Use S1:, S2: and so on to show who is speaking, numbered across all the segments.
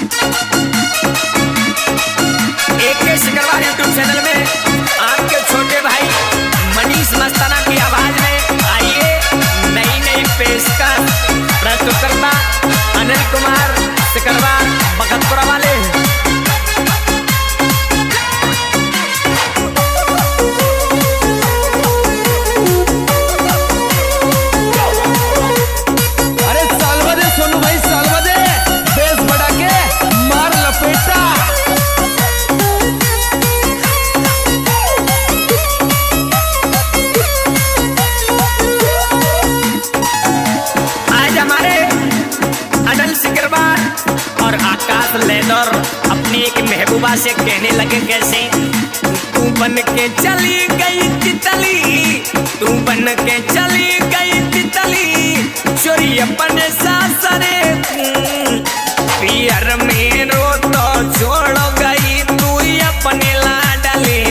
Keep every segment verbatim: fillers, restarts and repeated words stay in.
S1: एके Sikarwar YouTube channel में आपके छोटे भाई मनीष मस्ताना की आवाज में आइए नई नई पेशकश प्रस्तुतकर्ता अनिल कुमार सिकरवार बखतपुरा वाले।
S2: अरे सालवा दे सोनू भाई, सालवा दे, बेस बढ़ा के मार लपेटा।
S1: आज हमारे अनिल सिकरवार और आकाश लेदर अपनी एक महबूबा से कहने लगे कैसे, तू बन के चली गई तितली, तू बन के चली गई तितली, चोरी अपने सासरे पियर मेरो तो छोड़ गई तू अपने लाडली,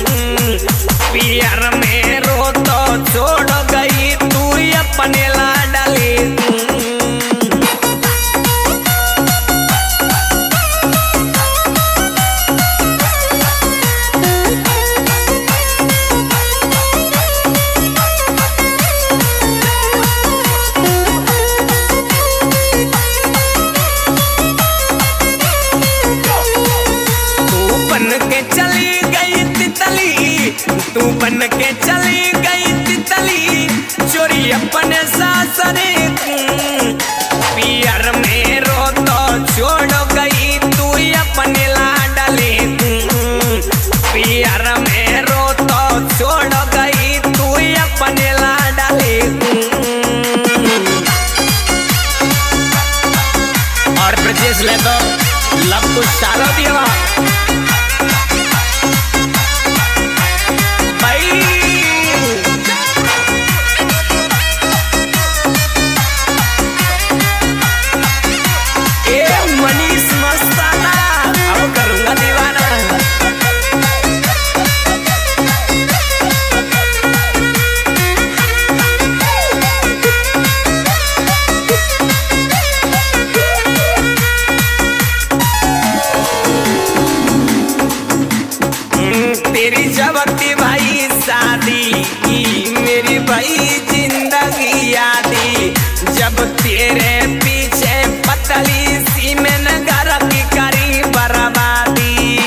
S1: पियर मेरो तो छोड़ गई तू अपने लाडली। तू बन के चली गई तितली, चोरी अपने सासरे पियर मेरो तो छोड़ गई तू अपने लाडली, पियर मेरो तो छोड़ गई तू अपने लाडली। और ब्रजेश ले तो लब कुछ सालों दिया तेरी जबकती भाई शादी मेरी भाई जिंदगी यादी, जब तेरे पीछे पतली सी में नगर की करी बर्बादी।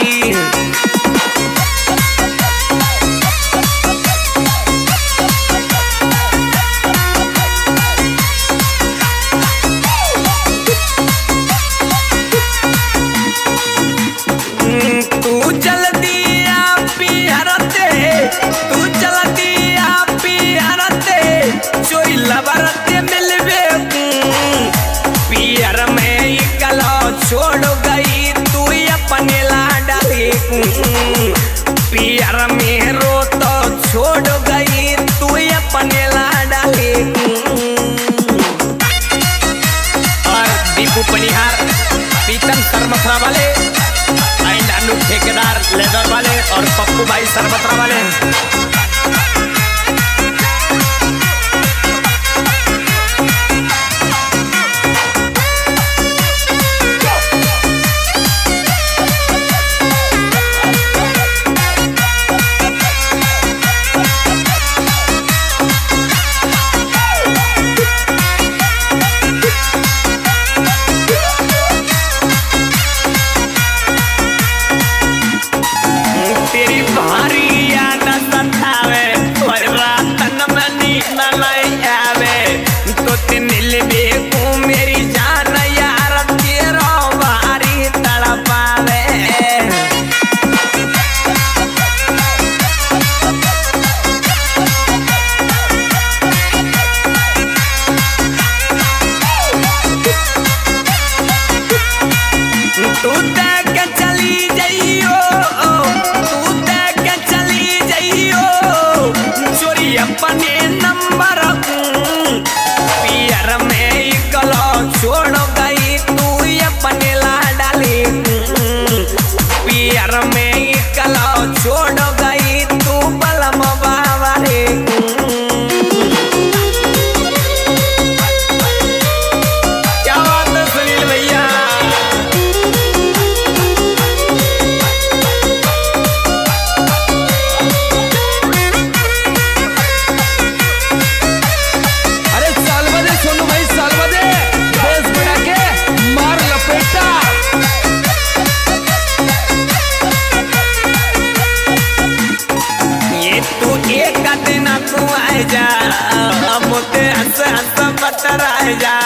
S1: तू जल्दी तू चलती आपी हरते चोरी लबरते मिलवे पियर में कलो छोड़ गई तू अपने लाडली, पियर में रो तो छोड़ गई तू अपने लाडली। और दीपू पनिहार पीतम सरमथरा वाले एंड अनु ठेकेदार लेदर वाले और पप्पू भाई सरबतरा वाले। तेरी भारी याद सतावे और रातन में नींद नहीं आवे, तो ते मिलवे को मेरी जान यार तेरा भारी तड़पावे। तू देख के चली जाइयो, तू देख के चली जाइयो, चोरी अपने नंबर पियर में कलो छोड़ गई तू अपने लाडली, पियर में कलो छोड़ गई तू बलम बाबा रे। क्या बात है सुनील भैया। जा